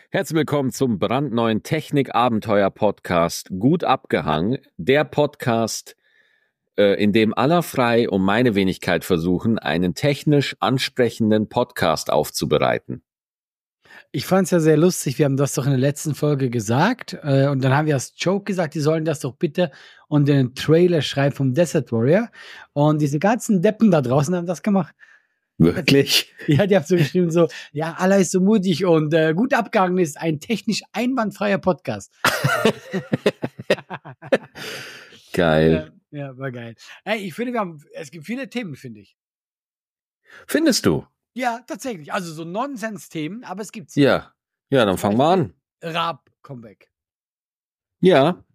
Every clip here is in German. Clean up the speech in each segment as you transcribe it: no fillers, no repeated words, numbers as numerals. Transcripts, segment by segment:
Herzlich willkommen zum brandneuen Technik-Abenteuer-Podcast Gut abgehangen. Der Podcast, in dem aller frei um meine Wenigkeit versuchen, einen technisch ansprechenden Podcast aufzubereiten. Ich fand es ja sehr lustig, wir haben das doch in der letzten Folge gesagt und dann haben wir als Joke gesagt, die sollen das doch bitte und den Trailer schreiben vom Desert Warrior und diese ganzen Deppen da draußen haben das gemacht. Wirklich? Ja, die haben so geschrieben so, ja, Allah ist so mutig und gut abgegangen ist ein technisch einwandfreier Podcast. Geil. Ja, war geil. Hey, ich finde, es gibt viele Themen, finde ich. Findest du? Ja, tatsächlich. Also so Nonsens-Themen, aber es gibt sie. Ja, dann fangen wir an. Raab-Comeback. Ja.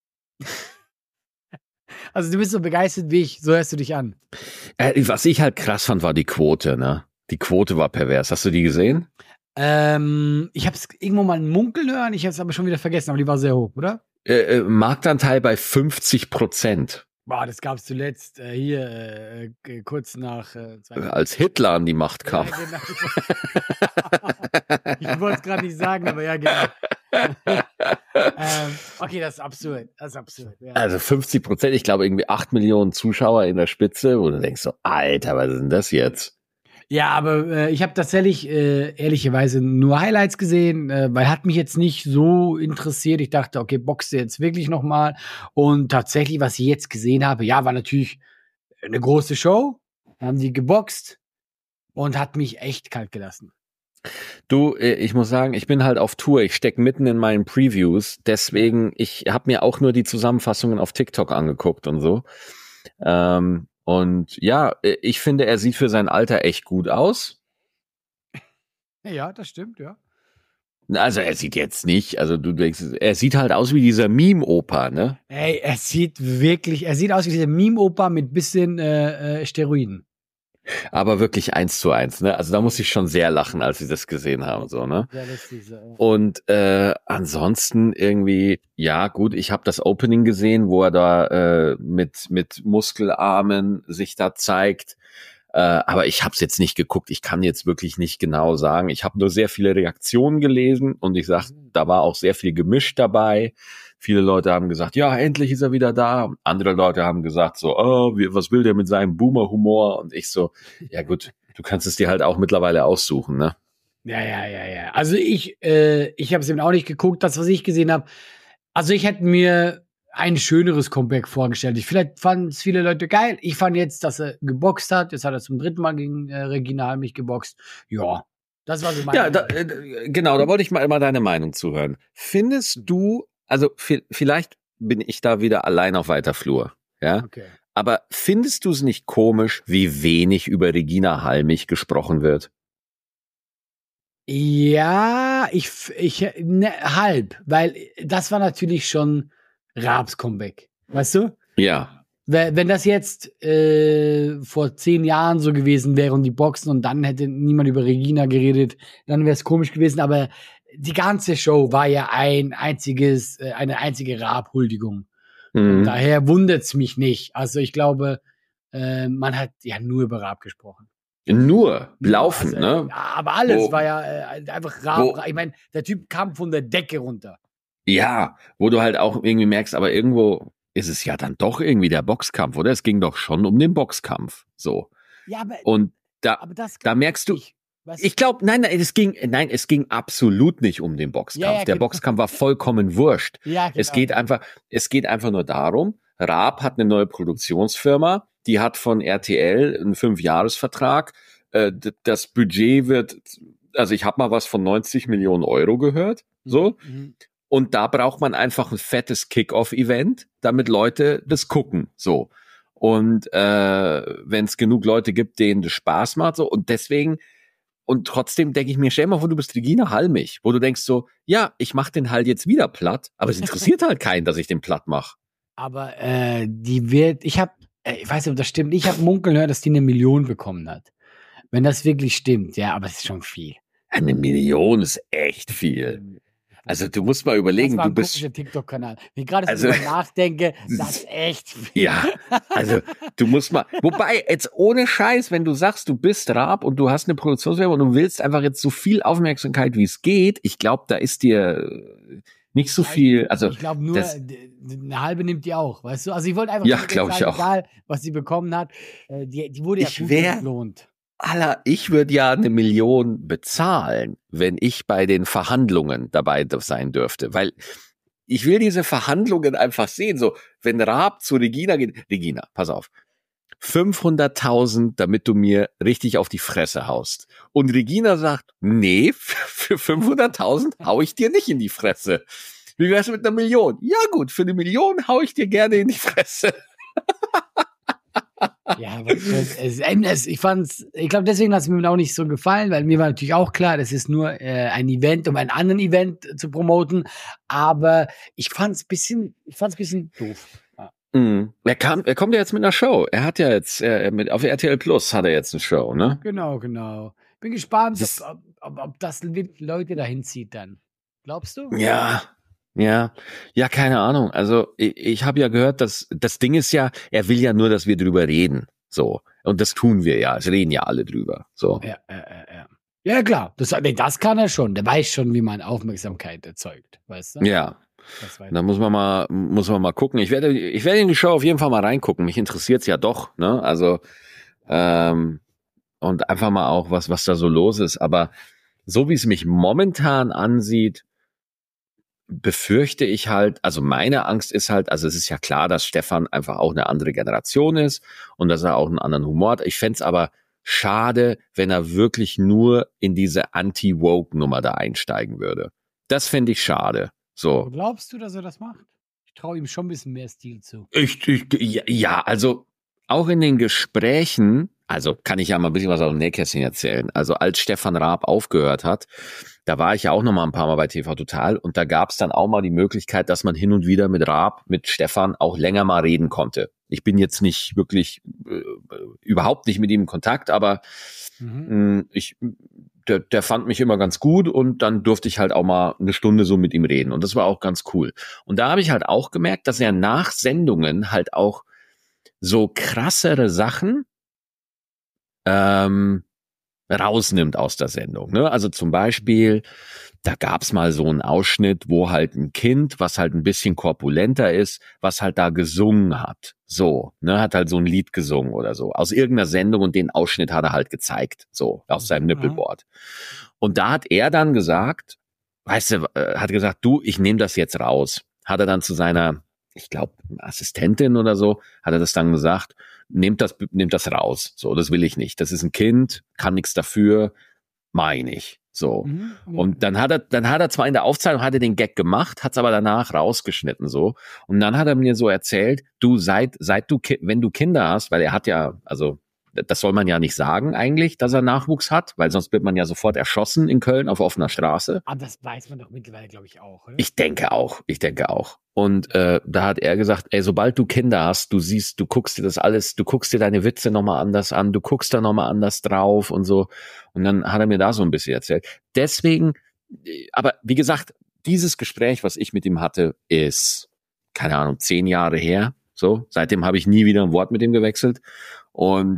Also du bist so begeistert wie ich, so hörst du dich an. Was ich halt krass fand, war die Quote, ne? Die Quote war pervers. Hast du die gesehen? Ich habe es irgendwo mal munkeln hören, ich habe es aber schon wieder vergessen, aber die war sehr hoch, oder? Marktanteil bei 50%. Boah, das gab es zuletzt kurz nach als Hitler an die Macht kam. Ja, genau. Ich wollte es gerade nicht sagen, aber ja, genau. Okay, das ist absurd. Ja. Also 50%, ich glaube irgendwie 8 Millionen Zuschauer in der Spitze, wo du denkst so, Alter, was ist denn das jetzt? Ja, aber ich habe tatsächlich ehrlicherweise nur Highlights gesehen, weil hat mich jetzt nicht so interessiert. Ich dachte, okay, boxe jetzt wirklich nochmal. Und tatsächlich, was ich jetzt gesehen habe, ja, war natürlich eine große Show. Haben die geboxt und hat mich echt kalt gelassen. Du, ich muss sagen, ich bin halt auf Tour. Ich stecke mitten in meinen Previews. Deswegen, ich habe mir auch nur die Zusammenfassungen auf TikTok angeguckt und so. Und ja, ich finde, er sieht für sein Alter echt gut aus. Ja, das stimmt, ja. Also er sieht jetzt nicht, also du denkst, er sieht halt aus wie dieser Meme-Opa, ne? Ey, er sieht aus wie dieser Meme-Opa mit bisschen Steroiden. Aber wirklich 1:1, ne? Also da muss ich schon sehr lachen, als ich das gesehen habe, so, ne? Sehr lustig, so, ja. Und ansonsten irgendwie, ja gut, ich habe das Opening gesehen, wo er da mit Muskelarmen sich da zeigt. Aber ich habe es jetzt nicht geguckt. Ich kann jetzt wirklich nicht genau sagen. Ich habe nur sehr viele Reaktionen gelesen und ich sag, da war auch sehr viel gemischt dabei. Viele Leute haben gesagt, ja, endlich ist er wieder da. Andere Leute haben gesagt so, oh, was will der mit seinem Boomer-Humor? Und ich so, ja gut, du kannst es dir halt auch mittlerweile aussuchen, ne? Ja. Also ich habe es eben auch nicht geguckt, das, was ich gesehen habe. Also ich hätte mir ein schöneres Comeback vorgestellt. Vielleicht fanden es viele Leute geil. Ich fand jetzt, dass er geboxt hat. Jetzt hat er zum 3. Mal gegen Regina Halmich geboxt. Ja, das war so mein genau, da wollte ich mal deine Meinung zuhören. Findest du, also vielleicht bin ich da wieder allein auf weiter Flur, ja? Okay. Aber findest du es nicht komisch, wie wenig über Regina Halmich gesprochen wird? Ja, halb, weil das war natürlich schon Raabs Comeback, weißt du? Ja. Wenn das jetzt vor 10 Jahren so gewesen wäre und die Boxen und dann hätte niemand über Regina geredet, dann wäre es komisch gewesen, aber die ganze Show war ja eine einzige Raab-Huldigung. Und daher wundert's mich nicht. Also ich glaube, man hat ja nur über Raab gesprochen. Nur laufen, ne? Ja, aber alles war ja einfach Raab. Ich meine, der Typ kam von der Decke runter. Ja, wo du halt auch irgendwie merkst, aber irgendwo ist es ja dann doch irgendwie der Boxkampf, oder? Es ging doch schon um den Boxkampf, so. Ja, aber und da merkst du, ich glaube, es ging absolut nicht um den Boxkampf. Ja, der Boxkampf war vollkommen wurscht. Ja, genau. Es geht einfach nur darum, Raab hat eine neue Produktionsfirma, die hat von RTL einen 5-Jahres-Vertrag. Das Budget wird, also ich habe mal was von 90 Millionen Euro gehört, so. Und da braucht man einfach ein fettes Kick-Off-Event, damit Leute das gucken, so. Und wenn es genug Leute gibt, denen das Spaß macht, so. Und deswegen, und trotzdem denke ich mir, stell mal vor, du bist Regina Halmich, wo du denkst so, ja, ich mach den halt jetzt wieder platt, aber es interessiert halt keinen, dass ich den platt mache. Aber ich weiß nicht, ob das stimmt, ich habe munkeln gehört, dass die 1 Million bekommen hat. Wenn das wirklich stimmt, ja, aber es ist schon viel. 1 Million ist echt viel. Also du musst mal Das überlegen, war du ein bist, komischer TikTok-Kanal. Wenn ich gerade also drüber nachdenke, das ist echt viel. ja, also du musst mal, wobei jetzt ohne Scheiß, wenn du sagst, du bist Raab und du hast eine Produktionsfirma und du willst einfach jetzt so viel Aufmerksamkeit, wie es geht, ich glaube, da ist dir nicht so viel, also Ich glaube nur, das, eine halbe nimmt die auch, weißt du? Also ich wollte einfach ja, damit glaube ich sagen, auch. egal, was sie bekommen hat, die wurde ja Ich gut wäre, entlohnt. ich würde ja 1 Million bezahlen, wenn ich bei den Verhandlungen dabei sein dürfte, weil ich will diese Verhandlungen einfach sehen, so, wenn Raab zu Regina geht, Regina, pass auf, 500.000, damit du mir richtig auf die Fresse haust. Und Regina sagt, nee, für 500.000 hau ich dir nicht in die Fresse. Wie wär's mit 1 Million? Ja gut, für 1 Million hau ich dir gerne in die Fresse. Ja, aber ich glaube, deswegen hat es mir auch nicht so gefallen, weil mir war natürlich auch klar, das ist nur ein Event, um einen anderen Event zu promoten. Aber ich fand es bisschen doof. Ja. Er kommt ja jetzt mit einer Show. Er hat ja jetzt, auf RTL Plus hat er jetzt eine Show, ne? Genau. Bin gespannt, Das, ob das Leute dahin zieht dann. Glaubst du? ja, ja, keine Ahnung. Also ich habe ja gehört, dass das Ding ist ja, er will ja nur, dass wir drüber reden. So. Und das tun wir ja. Es reden ja alle drüber. So. Ja. Ja, klar. Das kann er schon. Der weiß schon, wie man Aufmerksamkeit erzeugt. Weißt du? Ja. Da muss man mal gucken. Ich werde in die Show auf jeden Fall mal reingucken. Mich interessiert's ja doch, ne? Also, und einfach mal auch, was da so los ist. Aber so wie es mich momentan ansieht, befürchte ich halt, also meine Angst ist halt, also es ist ja klar, dass Stefan einfach auch eine andere Generation ist und dass er auch einen anderen Humor hat. Ich fänd's aber schade, wenn er wirklich nur in diese Anti-Woke-Nummer da einsteigen würde. Das fände ich schade. So. Glaubst du, dass er das macht? Ich traue ihm schon ein bisschen mehr Stil zu. Ja, also auch in den Gesprächen, also kann ich ja mal ein bisschen was aus dem Nähkästchen erzählen. Also als Stefan Raab aufgehört hat, da war ich ja auch noch mal ein paar Mal bei TV Total und da gab es dann auch mal die Möglichkeit, dass man hin und wieder mit Raab, mit Stefan auch länger mal reden konnte. Ich bin jetzt nicht wirklich überhaupt nicht mit ihm in Kontakt, aber der fand mich immer ganz gut und dann durfte ich halt auch mal 1 Stunde so mit ihm reden und das war auch ganz cool. Und da habe ich halt auch gemerkt, dass er nach Sendungen halt auch so krassere Sachen rausnimmt aus der Sendung. Ne? Also zum Beispiel, da gab's mal so einen Ausschnitt, wo halt ein Kind, was halt ein bisschen korpulenter ist, was halt da gesungen hat. So, ne, hat halt so ein Lied gesungen oder so. Aus irgendeiner Sendung und den Ausschnitt hat er halt gezeigt. So, aus seinem Nippelboard. Und da hat er dann gesagt, weißt du, hat gesagt, du, ich nehme das jetzt raus. Hat er dann zu seiner, ich glaube, Assistentin oder so, hat er das dann gesagt, nehmt das raus. So, das will ich nicht. Das ist ein Kind, kann nichts dafür, meine ich. So. Und dann hat er zwar in der Aufzeichnung hat er den Gag gemacht, hat's aber danach rausgeschnitten, so. Und dann hat er mir so erzählt, du, wenn du Kinder hast, weil er hat ja, also, das soll man ja nicht sagen eigentlich, dass er Nachwuchs hat, weil sonst wird man ja sofort erschossen in Köln auf offener Straße. Aber das weiß man doch mittlerweile, glaube ich, auch, oder? Ich denke auch. Und da hat er gesagt, ey, sobald du Kinder hast, du guckst dir das alles, du guckst dir deine Witze nochmal anders an, du guckst da nochmal anders drauf und so. Und dann hat er mir da so ein bisschen erzählt. Deswegen, aber wie gesagt, dieses Gespräch, was ich mit ihm hatte, ist, keine Ahnung, 10 Jahre her. So, seitdem habe ich nie wieder ein Wort mit ihm gewechselt. Und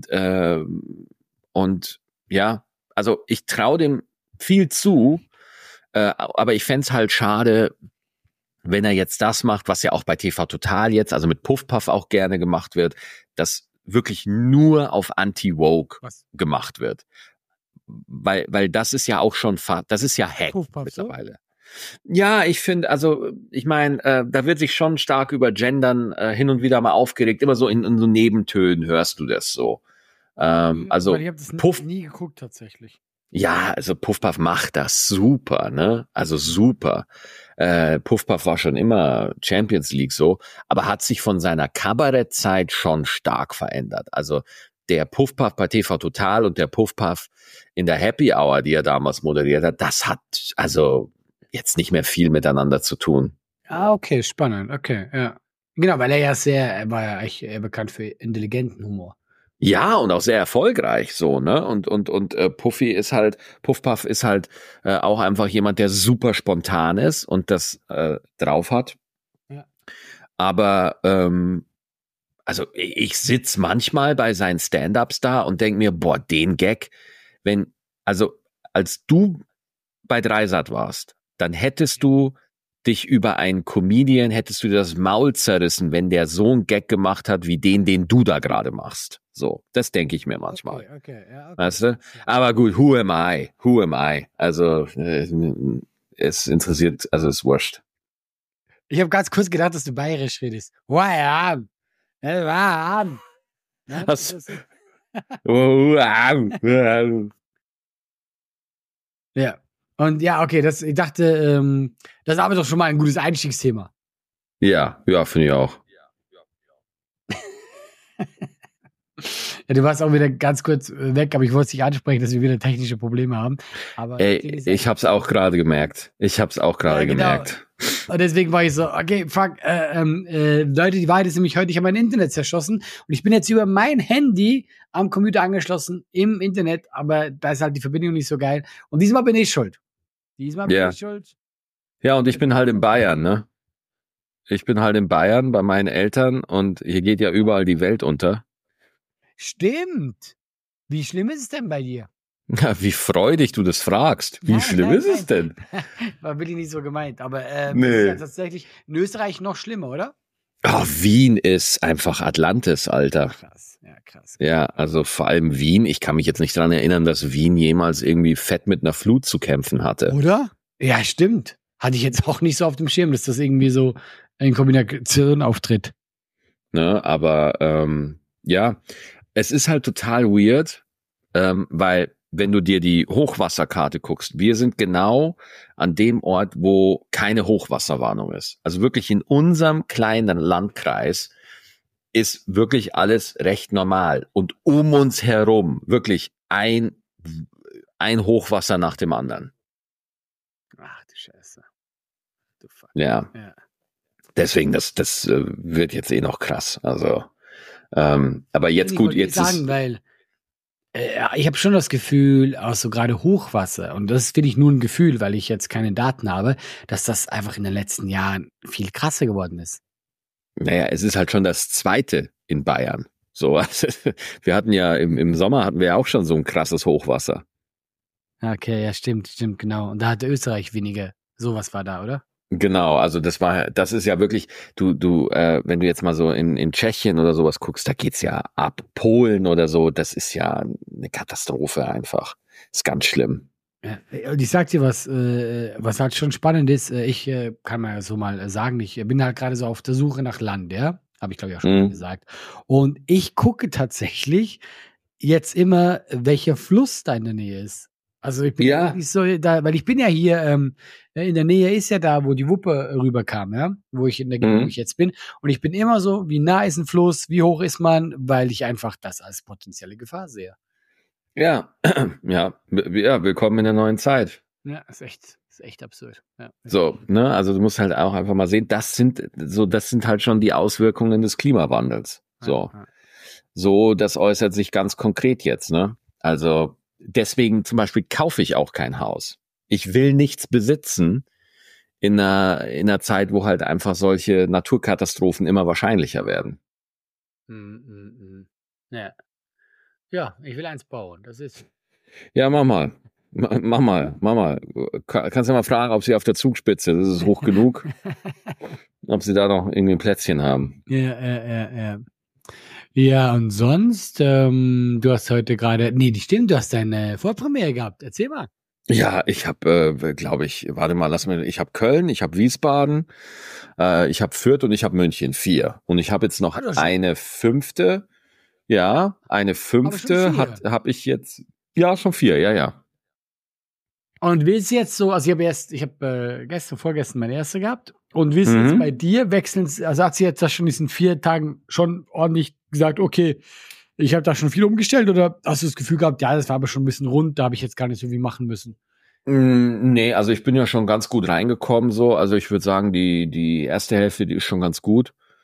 ja, also ich traue dem viel zu, aber ich fänd's halt schade, wenn er jetzt das macht, was ja auch bei TV Total jetzt, also mit Puffpuff auch gerne gemacht wird, dass wirklich nur auf Anti-Woke gemacht wird. Weil das ist ja auch schon, das ist ja Hack Puffpuff, mittlerweile. So? Ja, ich finde, also ich meine, da wird sich schon stark über Gendern hin und wieder mal aufgeregt, immer so in so Nebentönen hörst du das so. Also weil ich habe das nie geguckt tatsächlich. Ja, also Puffpuff macht das super, ne? Also super. Puffpuff war schon immer Champions League so, aber hat sich von seiner Kabarettzeit schon stark verändert. Also der Puffpuff bei TV Total und der Puffpuff in der Happy Hour, die er damals moderiert hat, das hat also jetzt nicht mehr viel miteinander zu tun. Ah, okay, spannend, okay, ja. Genau, weil er war ja echt bekannt für intelligenten Humor. Ja, und auch sehr erfolgreich so, ne? Und Puffpuff ist halt auch einfach jemand, der super spontan ist und das drauf hat. Ja. Aber also ich sitz manchmal bei seinen Stand-ups da und denk mir, boah, den Gag, also als du bei Dreisat warst, dann hättest du dich über einen Comedian, hättest du dir das Maul zerrissen, wenn der so einen Gag gemacht hat, wie den du da gerade machst. So, das denke ich mir manchmal. Okay, ja, okay. Weißt du? Aber gut, who am I? Who am I? Also, es interessiert, also es ist wurscht. Ich habe ganz kurz gedacht, dass du bayerisch redest. Ja. Was? Ja. Und ja, okay, ich dachte, das ist aber doch schon mal ein gutes Einstiegsthema. Ja, finde ich auch. Ja, du warst auch wieder ganz kurz weg, aber ich wollte dich ansprechen, dass wir wieder technische Probleme haben. Aber ich hab's auch gerade gemerkt. Gemerkt. Und deswegen war ich so, okay, fuck, Leute, die Wahrheit ist nämlich heute, ich habe mein Internet zerschossen und ich bin jetzt über mein Handy am Computer angeschlossen im Internet, aber da ist halt die Verbindung nicht so geil. Und diesmal bin ich schuld. Ja, und ich bin halt in Bayern, ne? Ich bin halt in Bayern bei meinen Eltern und hier geht ja überall die Welt unter. Stimmt. Wie schlimm ist es denn bei dir? Ja, wie freudig du das fragst. Wie schlimm ist es denn? War wirklich nicht so gemeint, aber Nee. ist ja tatsächlich in Österreich noch schlimmer, oder? Oh, Wien ist einfach Atlantis, Alter. Krass. Ja, also vor allem Wien. Ich kann mich jetzt nicht daran erinnern, dass Wien jemals irgendwie fett mit einer Flut zu kämpfen hatte. Oder? Ja, stimmt. Hatte ich jetzt auch nicht so auf dem Schirm, dass das irgendwie so in Kombination auftritt. Ne, aber ja, es ist halt total weird, weil wenn du dir die Hochwasserkarte guckst, wir sind genau an dem Ort, wo keine Hochwasserwarnung ist. Also wirklich in unserem kleinen Landkreis ist wirklich alles recht normal. Und um uns herum wirklich ein Hochwasser nach dem anderen. Ach du Scheiße. Du Fuck. Ja. Deswegen, das wird jetzt eh noch krass. Also, aber jetzt gut, jetzt sagen, ist... weil ich habe schon das Gefühl, auch so gerade Hochwasser, und das finde ich nur ein Gefühl, weil ich jetzt keine Daten habe, dass das einfach in den letzten Jahren viel krasser geworden ist. Naja, es ist halt schon das zweite in Bayern. So, also, wir hatten ja im Sommer hatten wir ja auch schon so ein krasses Hochwasser. Okay, ja, stimmt, genau. Und da hatte Österreich weniger. Sowas war da, oder? Genau, also das ist ja wirklich, wenn du jetzt mal so in Tschechien oder sowas guckst, da geht's ja ab. Polen oder so, das ist ja eine Katastrophe einfach. Ist ganz schlimm. Ja, und ich sag dir was halt schon spannend ist, ich kann mal so mal sagen, ich bin halt gerade so auf der Suche nach Land, ja? Habe ich glaube ich auch schon mal gesagt. Und ich gucke tatsächlich jetzt immer, welcher Fluss da in der Nähe ist. Also ich bin nicht so da, weil ich bin ja hier in der Nähe ist ja da, wo die Wupper rüberkam, ja, wo ich in der Gegend, wo ich jetzt bin. Und ich bin immer so, wie nah ist ein Fluss, wie hoch ist man, weil ich einfach das als potenzielle Gefahr sehe. Ja, willkommen in der neuen Zeit. Ja, ist echt absurd. Ja. So, ne, also du musst halt auch einfach mal sehen, das sind halt schon die Auswirkungen des Klimawandels. So. Ja. So, das äußert sich ganz konkret jetzt, ne? Also, deswegen zum Beispiel kaufe ich auch kein Haus. Ich will nichts besitzen in einer Zeit, wo halt einfach solche Naturkatastrophen immer wahrscheinlicher werden. Ja. Ja, ich will eins bauen. Das ist. Ja, mach mal. Kannst du mal fragen, ob sie auf der Zugspitze, das ist hoch genug, ob sie da noch irgendwie ein Plätzchen haben. Ja. Ja, und sonst, du hast heute gerade, du hast deine Vorpremiere gehabt. Erzähl mal. Ja, ich habe, glaube ich, ich habe Köln, ich habe Wiesbaden, ich habe Fürth und ich habe München, 4. Und ich habe jetzt noch eine fünfte. Ja, eine fünfte habe ich jetzt, ja, schon 4, ja. Und willst du jetzt so, also ich habe vorgestern meine erste gehabt und willst du jetzt bei dir wechseln, also hat sie jetzt das schon in diesen 4 Tagen schon ordentlich gesagt, okay, ich habe da schon viel umgestellt oder hast du das Gefühl gehabt, ja, das war aber schon ein bisschen rund, da habe ich jetzt gar nicht so viel machen müssen? Nee, also ich bin ja schon ganz gut reingekommen so, also ich würde sagen, die erste Hälfte, die ist schon ganz gut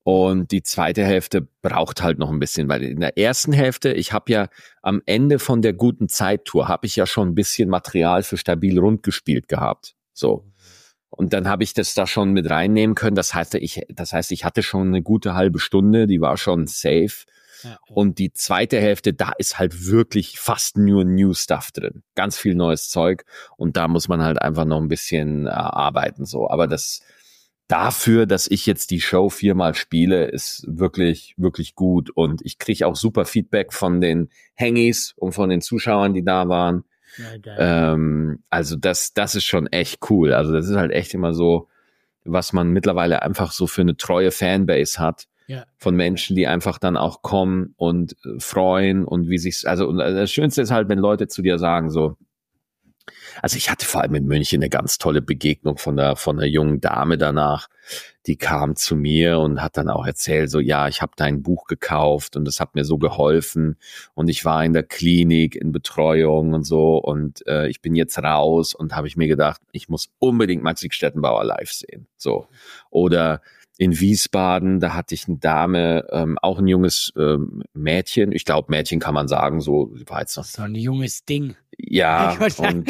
Und die zweite Hälfte braucht halt noch ein bisschen, weil in der ersten Hälfte, ich habe ja am Ende von der guten Zeittour, habe ich ja schon ein bisschen Material für Stabil Rund gespielt gehabt. So. Und dann habe ich das da schon mit reinnehmen können. Das heißt, ich hatte schon eine gute halbe Stunde, die war schon safe. Ja. Und die zweite Hälfte, da ist halt wirklich fast nur New Stuff drin. Ganz viel neues Zeug. Und da muss man halt einfach noch ein bisschen arbeiten, so. Aber dafür, dass ich jetzt die Show 4-mal spiele, ist wirklich, wirklich gut. Und ich kriege auch super Feedback von den Hangis und von den Zuschauern, die da waren. Ja, also das ist schon echt cool. Also das ist halt echt immer so, was man mittlerweile einfach so für eine treue Fanbase hat. Ja. Von Menschen, die einfach dann auch kommen und freuen und und das Schönste ist halt, wenn Leute zu dir sagen so, also ich hatte vor allem in München eine ganz tolle Begegnung von einer jungen Dame danach, die kam zu mir und hat dann auch erzählt, so ja, ich habe dein Buch gekauft und das hat mir so geholfen und ich war in der Klinik in Betreuung und so und ich bin jetzt raus und habe ich mir gedacht, ich muss unbedingt Maxi Stettenbauer live sehen. So. Oder in Wiesbaden, da hatte ich eine Dame, auch ein junges Mädchen, ich glaube Mädchen kann man sagen, so war jetzt noch so ein junges Ding. Ja, und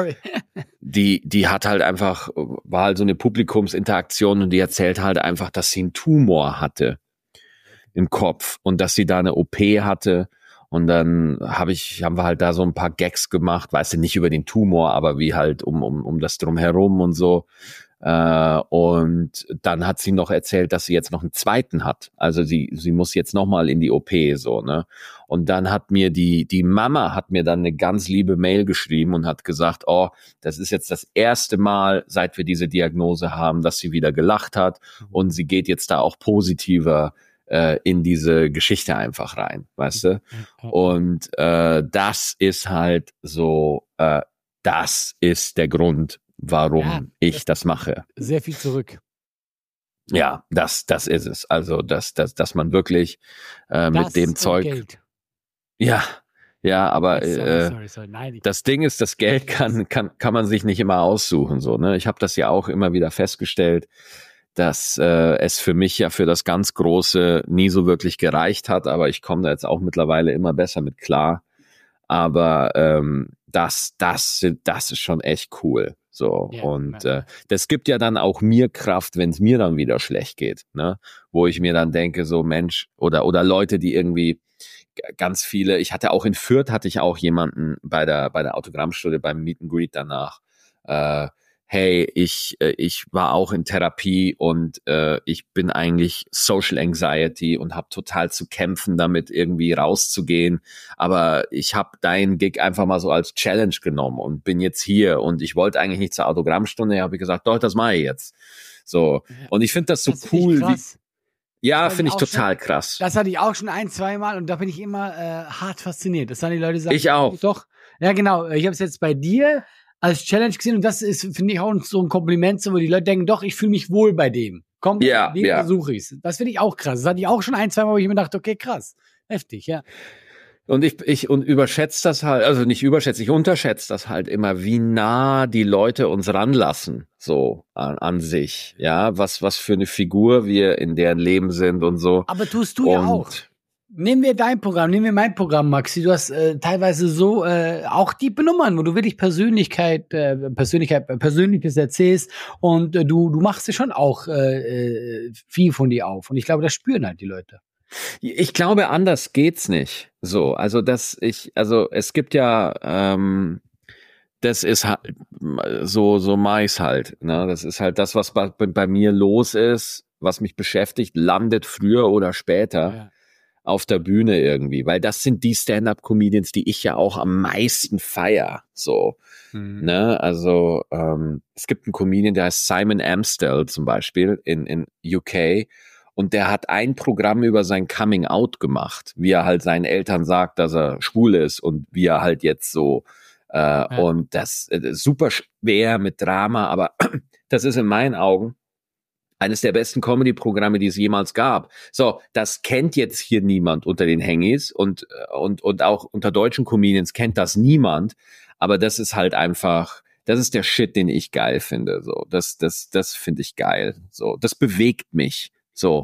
die hat halt einfach, war halt so eine Publikumsinteraktion und die erzählt halt einfach, dass sie einen Tumor hatte im Kopf und dass sie da eine OP hatte. Und dann haben wir halt da so ein paar Gags gemacht, weißt du, nicht über den Tumor, aber wie halt um das drumherum und so. Und dann hat sie noch erzählt, dass sie jetzt noch einen zweiten hat. Also sie muss jetzt nochmal in die OP, so, ne? Und dann hat mir die Mama hat mir dann eine ganz liebe Mail geschrieben und hat gesagt, oh, das ist jetzt das erste Mal, seit wir diese Diagnose haben, dass sie wieder gelacht hat und sie geht jetzt da auch positiver in diese Geschichte einfach rein, weißt du? Und das ist halt so, das ist der Grund, warum ich das mache. Sehr viel zurück. Ja, das ist es. Also, dass man wirklich mit dem Zeug. Geld. Ja, aber sorry. Nein, das Ding ist, das Geld kann man sich nicht immer aussuchen, so, ne? Ich habe das ja auch immer wieder festgestellt, dass es für mich ja für das ganz Große nie so wirklich gereicht hat, aber ich komme da jetzt auch mittlerweile immer besser mit klar. Aber das ist schon echt cool. So, ja, und das gibt ja dann auch mir Kraft, wenn es mir dann wieder schlecht geht, ne? Wo ich mir dann denke, so Mensch, oder Leute, die irgendwie ganz viele, ich hatte auch in Fürth, hatte ich auch jemanden bei der Autogrammstunde beim Meet and Greet danach, hey, ich war auch in Therapie und ich bin eigentlich Social Anxiety und habe total zu kämpfen, damit irgendwie rauszugehen. Aber ich habe deinen Gig einfach mal so als Challenge genommen und bin jetzt hier. Und ich wollte eigentlich nicht zur Autogrammstunde, habe ich gesagt, doch, das mache ich jetzt. So. Und ich finde das so cool. Ja, finde ich total krass. Das hatte ich auch schon 1-2 Mal und da bin ich immer hart fasziniert. Das haben die Leute sagen. Ich auch. Doch. Ja, genau. Ich habe es jetzt bei dir als Challenge gesehen und das ist, finde ich, auch so ein Kompliment, wo die Leute denken, doch, ich fühle mich wohl bei dem. Komm, den versuche ich. Das finde ich auch krass. Das hatte ich auch schon 1-2 Mal, wo ich mir dachte, okay, krass. Heftig, ja. Und ich überschätze das halt, also nicht überschätze, ich unterschätze das halt immer, wie nah die Leute uns ranlassen, so an sich, ja, was für eine Figur wir in deren Leben sind und so. Aber tust du ja auch. Nehmen wir dein Programm, nehmen wir mein Programm, Maxi. Du hast teilweise so auch die Nummern, wo du wirklich Persönliches erzählst und du machst dir schon auch viel von dir auf. Und ich glaube, das spüren halt die Leute. Ich glaube, anders geht's nicht. So, also es gibt ja, das ist halt so Mais halt. Ne? Das ist halt das, was bei mir los ist, was mich beschäftigt, landet früher oder später auf der Bühne irgendwie, weil das sind die Stand-up-Comedians, die ich ja auch am meisten feier. So, ne? Also es gibt einen Comedian, der heißt Simon Amstel zum Beispiel in UK. Und der hat ein Programm über sein Coming Out gemacht, wie er halt seinen Eltern sagt, dass er schwul ist und wie er halt jetzt so und das ist super schwer mit Drama, aber das ist in meinen Augen eines der besten Comedy-Programme, die es jemals gab. So, das kennt jetzt hier niemand unter den Hengis und auch unter deutschen Comedians kennt das niemand, aber das ist halt einfach, das ist der Shit, den ich geil finde. So, das finde ich geil. So, das bewegt mich. So.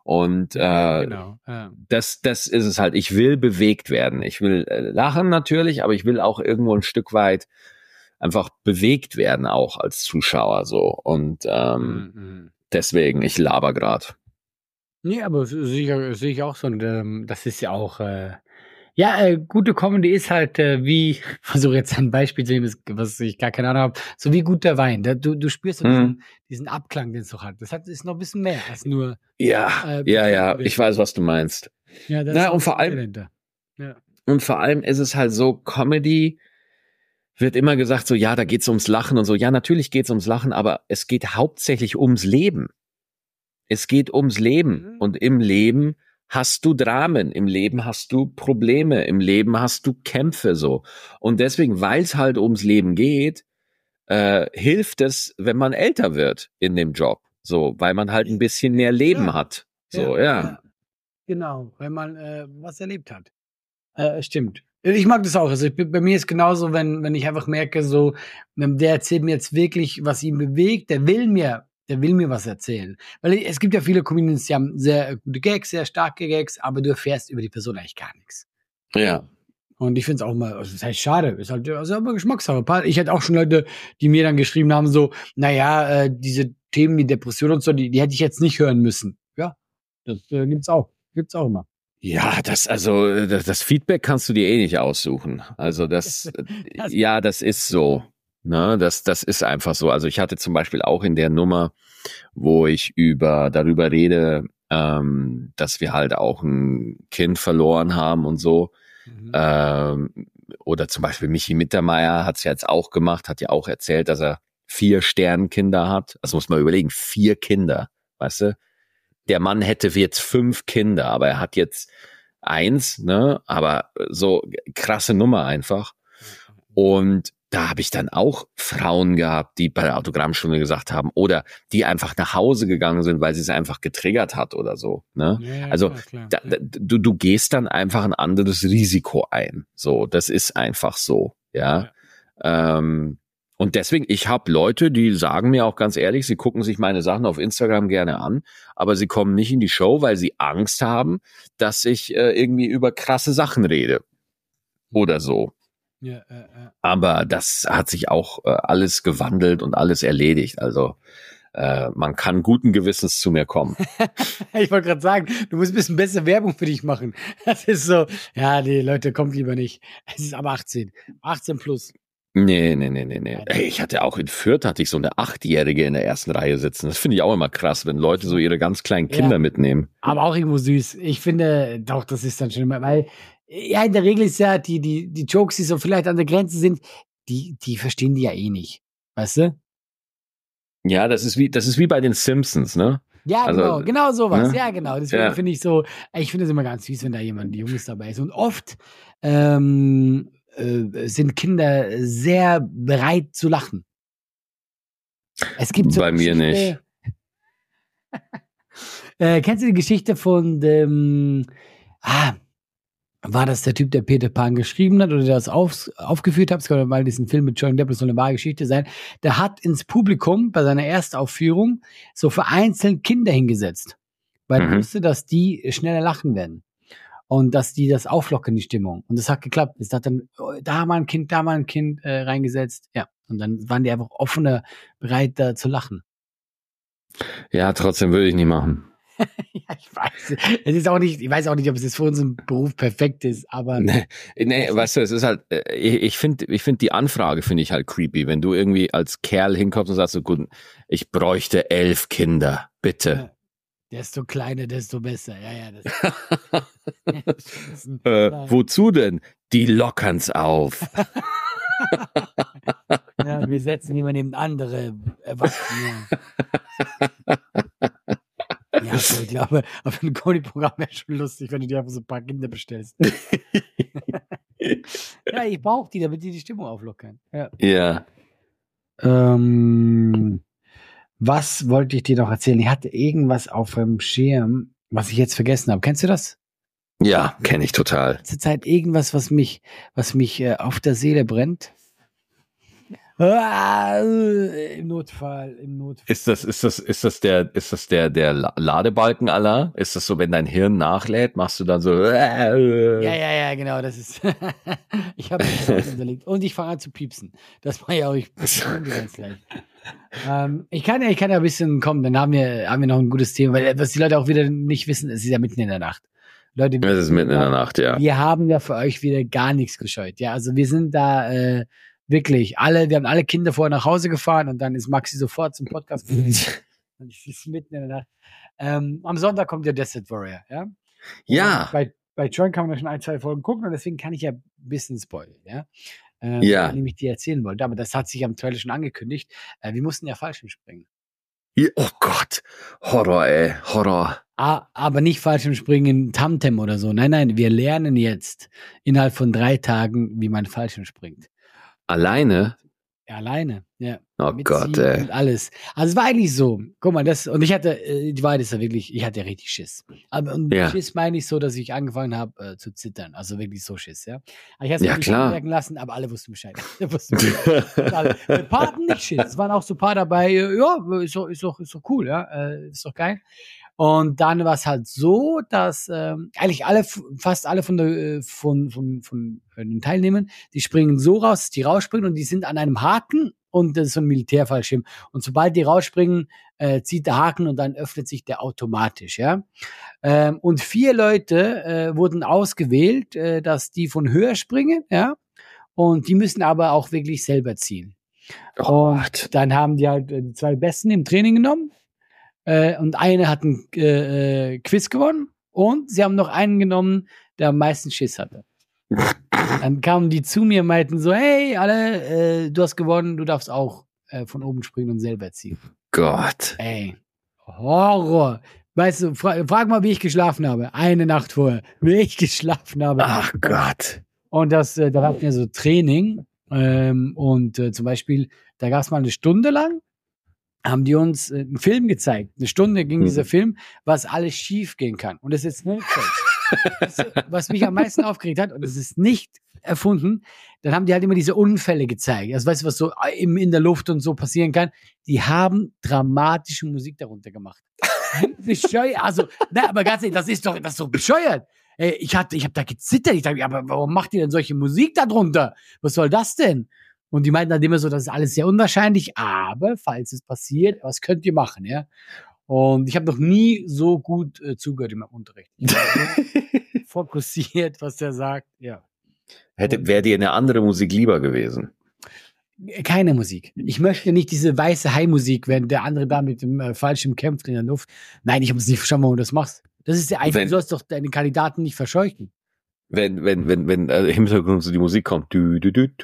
Und Genau. das ist es halt. Ich will bewegt werden. Ich will lachen natürlich, aber ich will auch irgendwo ein Stück weit einfach bewegt werden, auch als Zuschauer so. Und deswegen, ich laber grad. Nee, aber sehe ich auch so. Und, das ist ja auch, gute Comedy ist halt wie, versuche jetzt ein Beispiel zu nehmen, was ich gar keine Ahnung habe, so wie guter Wein. Du spürst so diesen Abklang, den es doch hat. Ist noch ein bisschen mehr als nur. Ja, ich weiß, was du meinst. Ja, das Na, ist und vor allem, ist es halt so, Comedy wird immer gesagt, so, ja, da geht's ums Lachen und so. Ja, natürlich geht's ums Lachen, aber es geht hauptsächlich ums Leben. Es geht ums Leben. Und im Leben hast du Dramen, im Leben hast du Probleme, im Leben hast du Kämpfe so. Und deswegen, weil es halt ums Leben geht, hilft es, wenn man älter wird in dem Job. So, weil man halt ein bisschen mehr Leben hat. So, ja. Genau, weil man was erlebt hat. Stimmt. Ich mag das auch. Also bei mir ist genauso, wenn ich einfach merke, so, der erzählt mir jetzt wirklich, was ihn bewegt, der will mir was erzählen. Weil es gibt ja viele Comedians, die haben sehr gute Gags, sehr starke Gags, aber du erfährst über die Person eigentlich gar nichts. Ja. Und ich finde es auch mal, also das heißt schade, ist halt also immer Geschmackssache. Ich hatte auch schon Leute, die mir dann geschrieben haben, so, naja, diese Themen wie Depression und so, die hätte ich jetzt nicht hören müssen. Ja, das gibt's auch immer. Ja, das Feedback kannst du dir eh nicht aussuchen. Also das ist so. Ne, das ist einfach so. Also ich hatte zum Beispiel auch in der Nummer, wo ich darüber rede, dass wir halt auch ein Kind verloren haben und so. Oder zum Beispiel Michi Mittermeier hat es ja jetzt auch gemacht, hat ja auch erzählt, dass er 4 Sternkinder hat. Also muss man überlegen, 4 Kinder, weißt du? Der Mann hätte jetzt 5 Kinder, aber er hat jetzt 1, ne? Aber so krasse Nummer einfach. Und da habe ich dann auch Frauen gehabt, die bei der Autogrammstunde gesagt haben oder die einfach nach Hause gegangen sind, weil sie es einfach getriggert hat oder so. Ne? Ja, also klar. Du gehst dann einfach ein anderes Risiko ein. So, das ist einfach so. Ja. Und deswegen, ich habe Leute, die sagen mir auch ganz ehrlich, sie gucken sich meine Sachen auf Instagram gerne an, aber sie kommen nicht in die Show, weil sie Angst haben, dass ich irgendwie über krasse Sachen rede oder so. Ja. Aber das hat sich auch alles gewandelt und alles erledigt. Also man kann guten Gewissens zu mir kommen. Ich wollte gerade sagen, du musst ein bisschen besser Werbung für dich machen. Das ist so, ja, die Leute, kommt lieber nicht. Es ist aber 18 plus. Nee. Ey, ich hatte auch in Fürth, hatte ich so eine 8-Jährige in der ersten Reihe sitzen. Das finde ich auch immer krass, wenn Leute so ihre ganz kleinen Kinder mitnehmen. Aber auch irgendwo süß. Ich finde, doch, das ist dann schon immer, weil ja, in der Regel ist ja die Jokes, die so vielleicht an der Grenze sind, die verstehen die ja eh nicht. Weißt du? Ja, das ist wie bei den Simpsons, ne? Ja, also, genau sowas. Ne? Ja, genau. Deswegen finde ich so, ich finde es immer ganz süß, wenn da jemand Junges dabei ist. Und oft sind Kinder sehr bereit zu lachen. Es gibt so bei mir nicht. Kennst du die Geschichte von dem war das der Typ, der Peter Pan geschrieben hat oder der das aufgeführt hat? Es kann mal diesen Film mit Johnny Depp, das soll eine wahre Geschichte sein. Der hat ins Publikum bei seiner Erstaufführung so vereinzelt Kinder hingesetzt, weil er wusste, dass die schneller lachen werden und dass die das auflockern, die Stimmung. Und das hat geklappt. Es hat dann da mal ein Kind reingesetzt. Ja, und dann waren die einfach offener, bereit, da zu lachen. Ja, trotzdem würde ich nicht machen. Ja, ich weiß. Ich weiß auch nicht, ob es jetzt für unseren Beruf perfekt ist, aber. Nee, weißt du, es ist halt, ich finde die Anfrage finde ich halt creepy, wenn du irgendwie als Kerl hinkommst und sagst so, gut, ich bräuchte 11 Kinder, bitte. Ja. Desto kleiner, desto besser. Ja. Wozu denn? Die lockern's auf. Ja, wir setzen jemanden neben andere Erwachsene. Ja, also ich glaube, auf einem Comedy-Programm wäre schon lustig, wenn du dir einfach so ein paar Kinder bestellst. Ja, ich brauche die, damit die Stimmung auflockern. Ja. Was wollte ich dir noch erzählen? Ich hatte irgendwas auf dem Schirm, was ich jetzt vergessen habe. Kennst du das? Ja, kenne ich total. Zurzeit irgendwas, was mich auf der Seele brennt. Im Notfall. Ist das der Ladebalken-Alarm? Ist das so, wenn dein Hirn nachlädt, machst du dann so? Ja, genau, das ist. Ich habe mich auch unterlegt. Und ich fange an zu piepsen. Das mache ich auch. Ich ganz leicht. Ich kann ja ein bisschen kommen, dann haben wir noch ein gutes Thema, weil was die Leute auch wieder nicht wissen, es ist ja mitten in der Nacht. Leute, Es ist mitten in der Nacht, ja. Wir haben ja für euch wieder gar nichts gescheut. Ja, also wir sind da wirklich wir haben alle Kinder vorher nach Hause gefahren und dann ist Maxi sofort zum Podcast gegangen. Und es ist mitten in der Nacht. Am Sonntag kommt der Desert Warrior, ja? Ja. Bei Join kann man schon 1, 2 Folgen gucken und deswegen kann ich ja ein bisschen spoilern, ja? Nämlich die erzählen wollte. Aber das hat sich am Trailer schon angekündigt. Wir mussten ja Fallschirm springen. Oh Gott. Horror, ey. Horror. Aber nicht Fallschirm springen in Tamtem oder so. Nein, wir lernen jetzt innerhalb von 3 Tagen, wie man Fallschirm springt. Alleine? Ja, alleine, ja. Oh Mit Gott, Ziel ey. und alles. Also es war eigentlich so. Guck mal, und ich hatte, die Wahrheit ist ja wirklich, ich hatte ja richtig Schiss. Aber Schiss meine ich so, dass ich angefangen habe zu zittern. Also wirklich so Schiss, ja. Aber ich habe es mir nicht merken lassen, aber alle wussten Bescheid. Ein paar hatten nicht Schiss. Es waren auch so ein paar dabei, ja, ist doch cool, ja. Ist doch geil. Und dann war es halt so, dass eigentlich fast alle von den Teilnehmern, die springen so raus, dass die rausspringen und die sind an einem Haken und das ist so ein Militärfallschirm. Und sobald die rausspringen, zieht der Haken und dann öffnet sich der automatisch, ja. Und 4 Leute wurden ausgewählt, dass die von höher springen, ja. Und die müssen aber auch wirklich selber ziehen. Und dann haben die halt die 2 Besten im Training genommen. Und eine hat ein Quiz gewonnen und sie haben noch einen genommen, der am meisten Schiss hatte. Dann kamen die zu mir und meinten so, hey, alle, du hast gewonnen, du darfst auch von oben springen und selber ziehen. Gott. Ey, Horror. Weißt du, frag mal, wie ich geschlafen habe. Eine Nacht vorher, wie ich geschlafen habe. Ach Gott. Und da hatten wir so Training zum Beispiel, da gab es mal eine Stunde lang, haben die uns einen Film gezeigt. Eine Stunde ging dieser Film, was alles schief gehen kann. Und das ist nicht was mich am meisten aufgeregt hat, und das ist nicht erfunden, dann haben die halt immer diese Unfälle gezeigt. Also weißt du, was so in der Luft und so passieren kann? Die haben dramatische Musik darunter gemacht. Bescheuert. Also, aber ganz ehrlich, das ist doch bescheuert. Ich habe da gezittert. Ich dachte, aber warum macht ihr denn solche Musik darunter? Was soll das denn? Und die meinten halt immer so, das ist alles sehr unwahrscheinlich, aber falls es passiert, was könnt ihr machen, ja? Und ich habe noch nie so gut zugehört im Unterricht. Ich bin fokussiert, was der sagt, ja. Wäre dir eine andere Musik lieber gewesen? Keine Musik. Ich möchte nicht diese weiße Hai-Musik, wenn der andere da mit dem Fallschirm kämpft in der Luft. Nein, ich habe es nicht verstanden, warum du das machst. Das ist ja eigentlich, du sollst doch deine Kandidaten nicht verscheuchen. Wenn im Hintergrund so die Musik kommt. Du.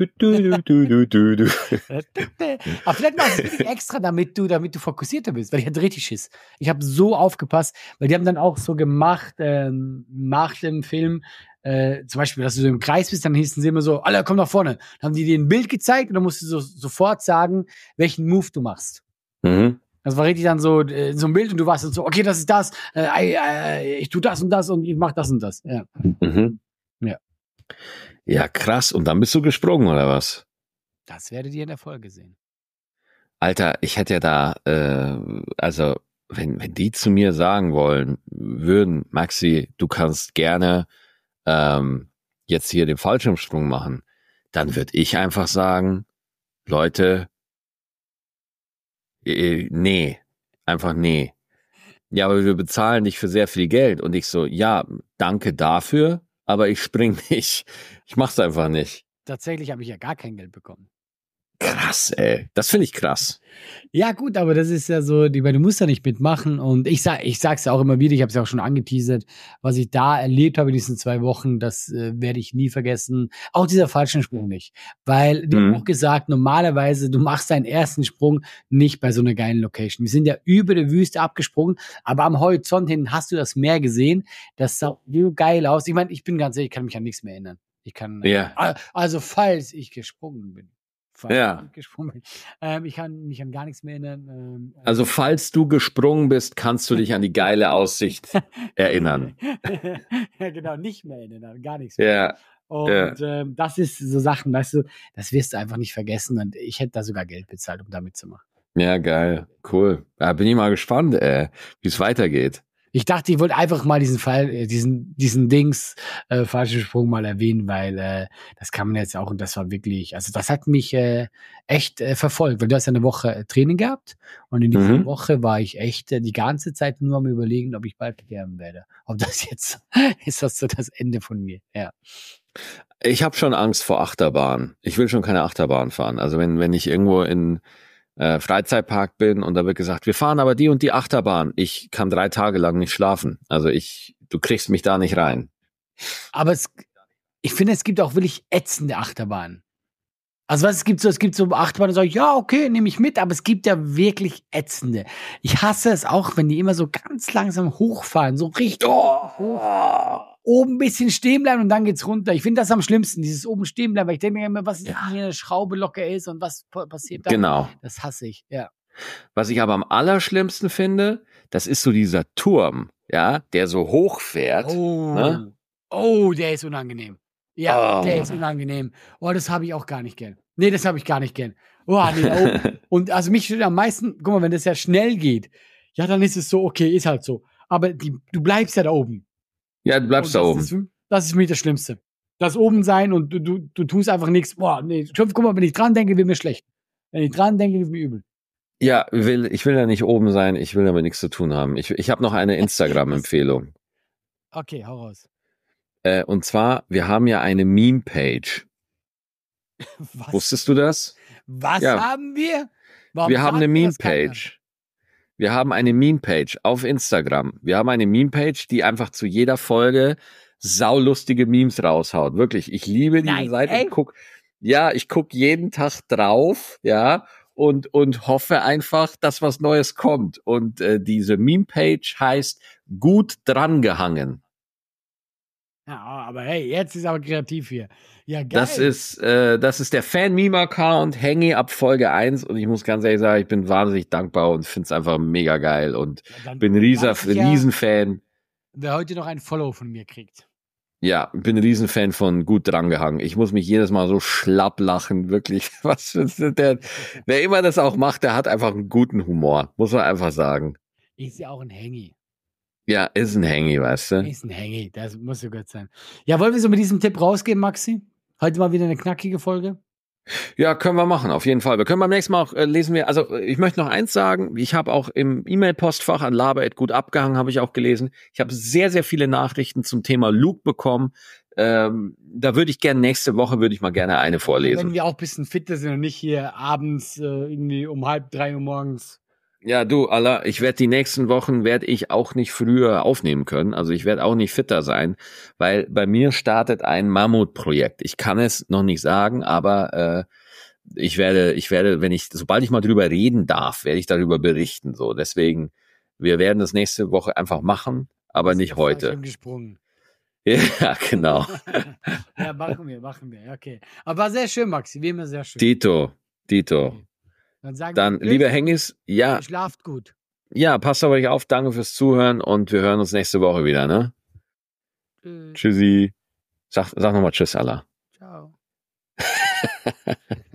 Aber vielleicht machst du es extra, damit du fokussierter bist, weil ich hatte richtig Schiss. Ich habe so aufgepasst, weil die haben dann auch so gemacht, nach dem Film, zum Beispiel, dass du so im Kreis bist, dann hießen sie immer so, Alter, komm nach vorne. Dann haben die dir ein Bild gezeigt und dann musst du sofort sagen, welchen Move du machst. Mhm. Das war richtig dann so ein Bild und du warst dann so, okay, das ist das, ich tu das und das und ich mach das und das. Ja. Mhm. Ja. Ja, krass. Und dann bist du gesprungen, oder was? Das werdet ihr in der Folge sehen. Alter, ich hätte ja da, also, wenn die zu mir sagen würden, Maxi, du kannst gerne jetzt hier den Fallschirmsprung machen, dann würde ich einfach sagen, Leute, nee, einfach nee. Ja, aber wir bezahlen dich für sehr viel Geld. Und ich so, ja, danke dafür, aber ich spring nicht. Ich mach's einfach nicht. Tatsächlich habe ich ja gar kein Geld bekommen. Krass, ey. Das finde ich krass. Ja, gut, aber das ist ja so, du musst da nicht mitmachen. Und ich sag's ja auch immer wieder, ich habe es ja auch schon angeteasert, was ich da erlebt habe in diesen 2 Wochen, das werde ich nie vergessen. Auch dieser Fallschirmsprung nicht. Weil, die haben auch gesagt, normalerweise, du machst deinen ersten Sprung nicht bei so einer geilen Location. Wir sind ja über die Wüste abgesprungen, aber am Horizont hin hast du das Meer gesehen. Das sah so geil aus. Ich meine, ich bin ganz ehrlich, ich kann mich an nichts mehr erinnern. Also, falls ich gesprungen bin. Ich kann mich an gar nichts mehr erinnern. Also falls du gesprungen bist, kannst du dich an die geile Aussicht erinnern. Ja, genau, nicht mehr erinnern, gar nichts mehr. Ja. Und das ist so Sachen, weißt du, das wirst du einfach nicht vergessen. Und ich hätte da sogar Geld bezahlt, um da mitzumachen. Ja, geil. Cool. Ja, bin ich mal gespannt, wie es weitergeht. Ich dachte, ich wollte einfach mal diesen Fall, diesen Dings, falschen Sprung mal erwähnen, weil das kann man jetzt auch, und das war wirklich, also das hat mich echt verfolgt, weil du hast ja eine Woche Training gehabt und in dieser Woche war ich echt die ganze Zeit nur am Überlegen, ob ich bald sterben werde. Ob das jetzt ist das so das Ende von mir, ja. Ich habe schon Angst vor Achterbahn. Ich will schon keine Achterbahn fahren. Also wenn ich irgendwo in Freizeitpark bin und da wird gesagt, wir fahren aber die und die Achterbahn. Ich kann 3 Tage lang nicht schlafen. Also du kriegst mich da nicht rein. Aber ich finde, es gibt auch wirklich ätzende Achterbahnen. Also es gibt so Achterbahnen, da sage ich, ja, okay, nehme ich mit, aber es gibt ja wirklich ätzende. Ich hasse es auch, wenn die immer so ganz langsam hochfahren, so richtig hoch. Oben ein bisschen stehen bleiben und dann geht's runter. Ich finde das am schlimmsten, dieses oben stehen bleiben, weil ich denke mir immer, was ist, wenn hier eine Schraube locker ist und was passiert da? Genau. Das hasse ich, ja. Was ich aber am allerschlimmsten finde, das ist so dieser Turm, ja, der so hoch fährt. Oh, ne? Der ist unangenehm. Ja, der ist unangenehm. Oh, das habe ich auch gar nicht gern. Nee, das habe ich gar nicht gern. Oh, nee, Und also mich stört am meisten, guck mal, wenn das ja schnell geht, ja, dann ist es so, okay, ist halt so. Aber du bleibst ja da oben. Ja, du bleibst da oben. Das ist für mich das Schlimmste. Das oben sein und du tust einfach nichts. Boah, nee, guck mal, wenn ich dran denke, wird mir schlecht. Wenn ich dran denke, wird mir übel. Ja, ich will ja nicht oben sein, ich will damit nichts zu tun haben. Ich habe noch eine Instagram-Empfehlung. Okay, hau raus. Und zwar, wir haben ja eine Meme-Page. Was? Wusstest du das? Was haben wir? Warum wir haben eine sagt mir das Meme-Page. Wir haben eine Meme-Page auf Instagram. Wir haben eine Meme-Page, die einfach zu jeder Folge saulustige Memes raushaut. Wirklich, ich liebe diese Seite. Ich guck jeden Tag drauf, ja, und hoffe einfach, dass was Neues kommt. Und diese Meme-Page heißt gut drangehangen. Ja, aber hey, jetzt ist aber kreativ hier. Ja, geil. Das ist der Fan-Meme-Account, Hengi ab Folge 1 und ich muss ganz ehrlich sagen, ich bin wahnsinnig dankbar und finde es einfach mega geil und bin ein Riesenfan. Wer heute noch ein Follow von mir kriegt. Ja, bin ein Riesenfan von gut drangehangen. Ich muss mich jedes Mal so schlapp lachen, wirklich. Wer immer das auch macht, der hat einfach einen guten Humor, muss man einfach sagen. Ist ja auch ein Hengi. Ja, ist ein Hengi, weißt du? Ist ein Hengi, das muss so gut sein. Ja, wollen wir so mit diesem Tipp rausgehen, Maxi? Heute mal wieder eine knackige Folge. Ja, können wir machen, auf jeden Fall. Wir können beim nächsten Mal auch ich möchte noch eins sagen, ich habe auch im E-Mail-Postfach an laber@gut abgehangen, habe ich auch gelesen. Ich habe sehr, sehr viele Nachrichten zum Thema Luke bekommen. Da würde ich gerne nächste Woche, mal gerne eine vorlesen. Wenn wir auch ein bisschen fitter sind und nicht hier abends irgendwie um 2:30 Uhr morgens. Ja, du, Allah, die nächsten Wochen werde ich auch nicht früher aufnehmen können. Also ich werde auch nicht fitter sein, weil bei mir startet ein Mammutprojekt. Ich kann es noch nicht sagen, aber ich werde, sobald ich mal drüber reden darf, werde ich darüber berichten. So, deswegen, wir werden das nächste Woche einfach machen, aber nicht heute. Gesprungen. Ja, genau. Ja, machen wir. Okay. Aber war sehr schön, Maxi, wie immer sehr schön. Dito. Okay. Dann lieber Hengis, ja. Schlaft gut. Ja, passt auf euch auf. Danke fürs Zuhören und wir hören uns nächste Woche wieder, ne? Tschüssi. Sag nochmal Tschüss, Allah. Ciao.